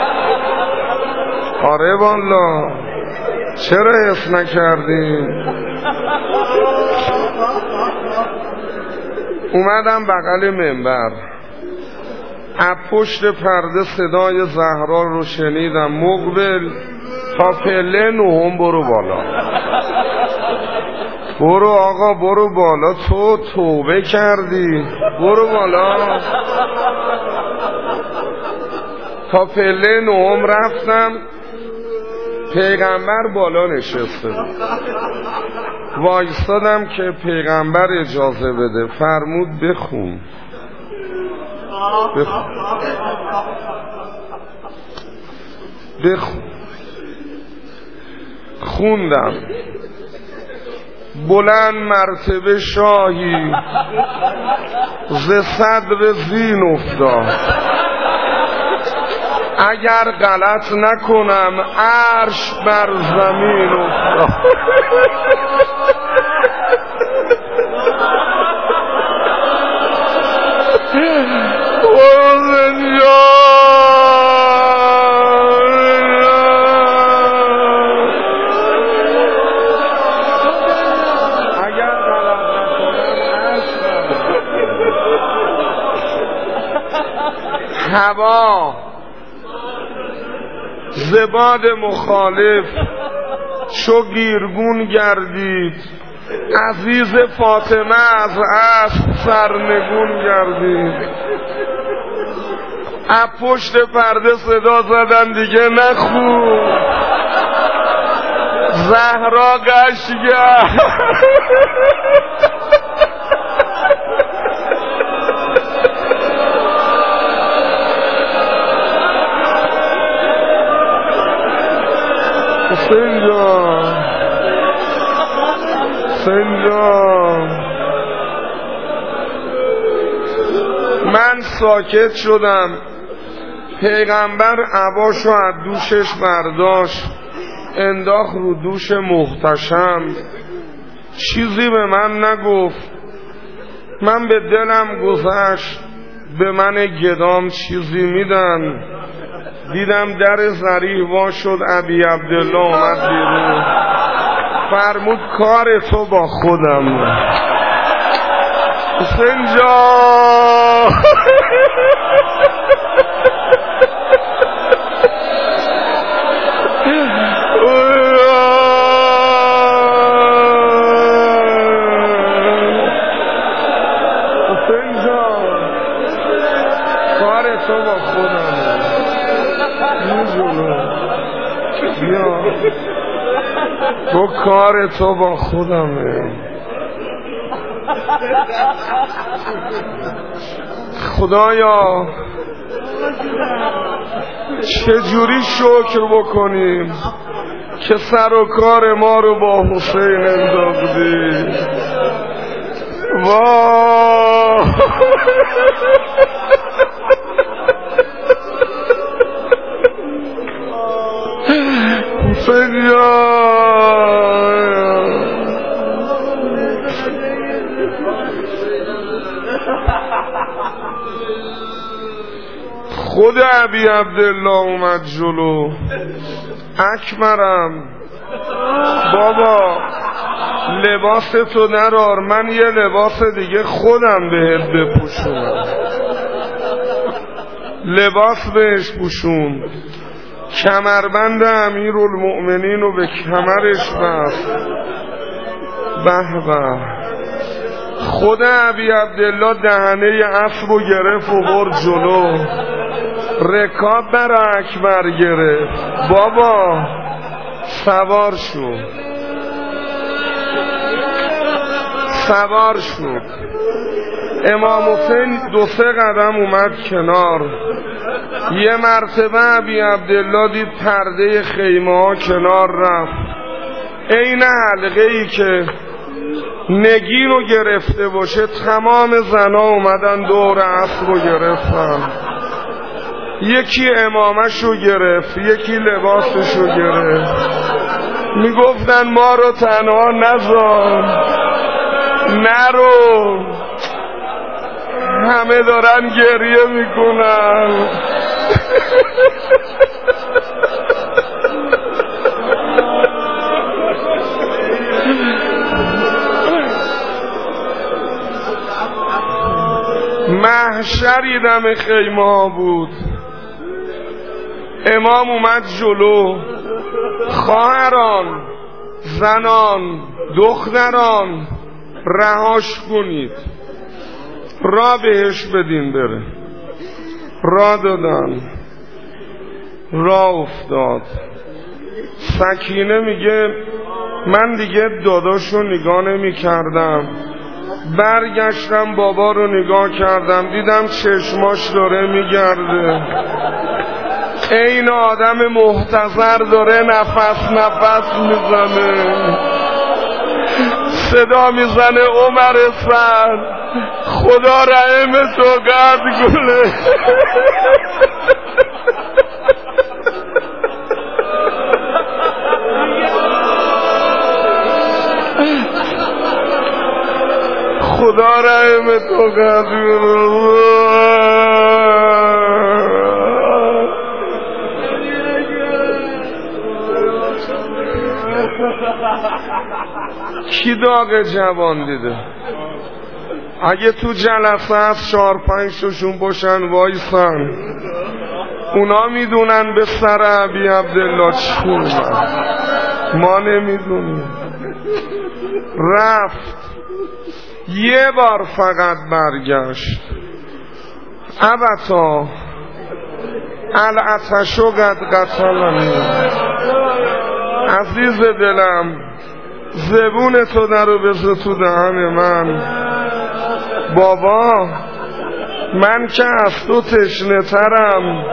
آره والا. چرا حس نکردین؟ اومدم بغل منبر، از پشت پرده صدای زهرا رو شنیدم. مقبل تا پله 9 برو بالا. برو آقا برو بالا، تو توبه کردی، برو بالا. تا پله 9 رفتم. پیغمبر بالا نشسته بود. وایستادم که پیغمبر اجازه بده. فرمود بخون. بخون. خوندم. بلند مرتبه شاهی ز صدر زین افتاد. اگر غلط نکنم عرش بر زمین افتاد. هوا زباد مخالف چو گیرگون گردید، عزیز فاطمه از اسب سرنگون گردید. از پشت پرده صدا زدن دیگه نخون، زهرا قشنگ. حسین جان من ساکت شدم. پیغمبر عباشو از دوشش برداشت انداخت رو دوش محتشم، چیزی به من نگفت. من به دلم گذشت به من گدام چیزی میدن. دیدم در ذریح وا شد، ابی عبدالله اومد بیرون، فرمود کار تو با خودم. حسین جان حسین جان کار تو با خودم. بیا تو کار تو با خودمه. خدایا چجوری شکر بکنیم که سر و کار ما رو با حسین انداختی. واه حسین خود ابی عبدالله اومد جلو. اکبرم بابا لباس تو نرار، من یه لباس دیگه خودم بهت بپوشونم. لباس بهش پوشون، کمربند امیرالمؤمنین رو به کمرش بست. به به خود ابی عبدالله دهنه اسب رو گرفت و برد جلو، رکاب بر اکبر گرفت. بابا سوار شد. امام حسین 2-3 قدم اومد کنار. یه مرتبه ابی عبدالله دید پرده خیمه ها کنار رفت، عین حلقه ای که نگین رو گرفته باشه تمام زنا اومدن دور اسب رو گرفتن. یکی امامش رو گرفت، یکی لباسش رو گرفت. میگفتن ما رو تنها نذار، نرو. همه دارن گریه میکنن. محشری دم خیمه ها بود. امام اومد جلو. خواهران، زنان، دختران رهاش کنید، را بهش بدین بره. را دادن، را افتاد. سکینه میگه من دیگه داداشو نگاه نمی کردم، برگشتم بابا رو نگاه کردم، دیدم چشماش داره میگرده، این آدم محتضر داره نفس میزنه. صدا میزنه عمر سر خدا رحم تو قد گله. خدا رحم تو قد گله. کی داغ جوان دیده؟ اگه تو جلسه هست 4-5 تاشون باشن وایسن، اونا میدونن به سر ابی عبدالله چی اومد، ما نمیدونیم. رفت یه بار فقط برگشت. ابتا العطشو قد قتلنی. عزیز دلم زبون تو درو بذار تو دهن من. بابا من که از تو تشنه ترم،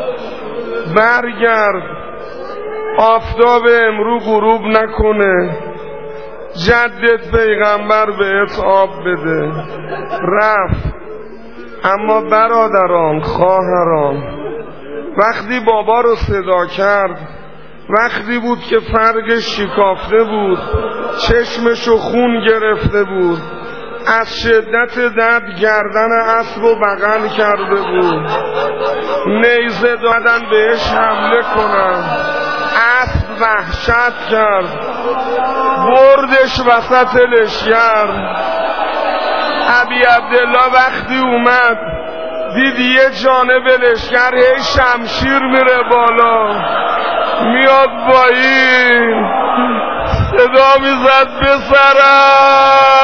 برگرد آفتاب امرو غروب نکنه، جدت پیغمبر بهت آب بده. رفت. اما برادران خواهران وقتی بابا رو صدا کرد، وقتی بود که فرقش شکافته بود، چشمشو خون گرفته بود، از شدت درد گردن اسب و بغل کرده بود، نیزه دادن بهش حمله کنن، اسب وحشت کرد، بردش وسط لشگر. ابی عبدالله وقتی اومد دید یه جانب لشگر هی شمشیر میره بالا میاد پایین، صدا میزد بسرم.